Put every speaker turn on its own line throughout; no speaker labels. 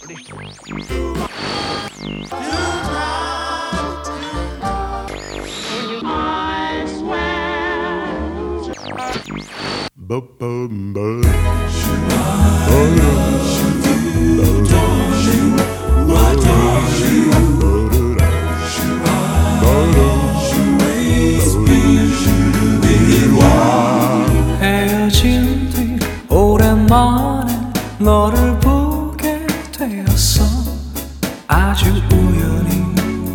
헤어진 뒤 오랜만에 너를 보게 되었어. 아주 우연히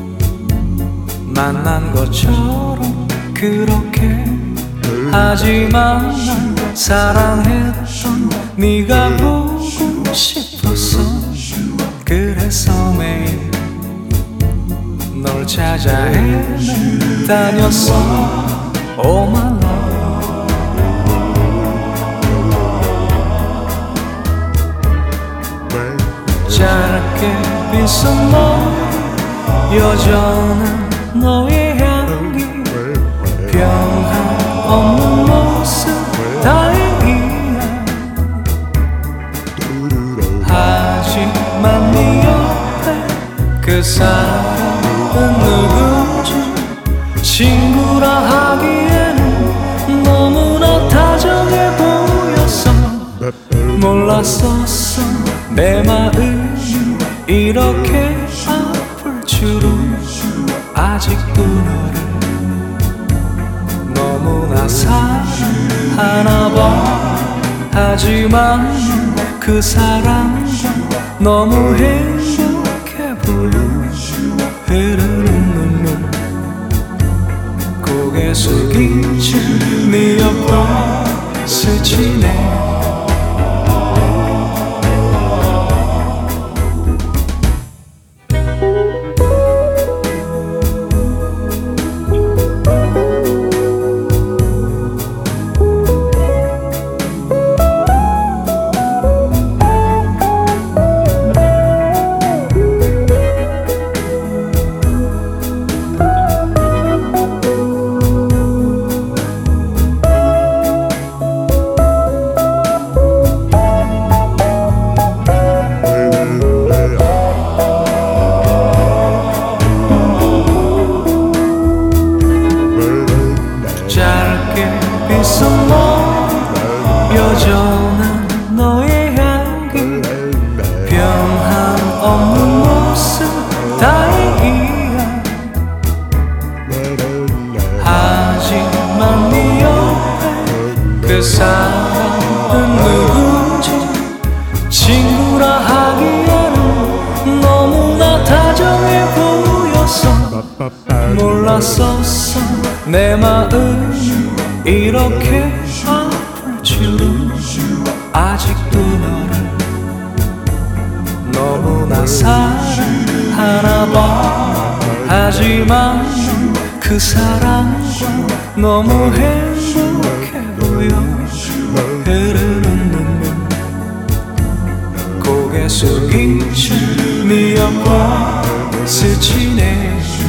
만난 것처럼 그렇게. 하지만 난 사랑했던 네가 보고 싶었어. 그래서 매일 널 찾아 헤매다녔어. Oh my love. 짧게 빗은 머리 여전한 너의 향기 변함 없는 모습 다행이야. 하지만 네 옆에 그 사람은 누구지. 친구라 하기에는 너무나 다정해 보였어. 몰랐었어 내 마음이 이렇게 아플 줄은. 아직도 너를 너무나 사랑하나 봐. 하지만 그 사랑과 너무 행복해 보여. 흐르는 눈물 고개 숙인 채 네 옆을 스치네. 여전한 너의 향기 변함 없는 모습 다행이야. 하지만 네 옆에 그 사람은 누구지. 친구라 하기에는 너무나 다정해 보였어. 몰랐었어 내 마음이 이렇게 아플 줄은. 아직도 너를 너무나 사랑하나 봐. 하지만 그 사랑과 너무 행복해 보여. 흐르는 눈물 고개 숙인 채 네 옆을 스치네.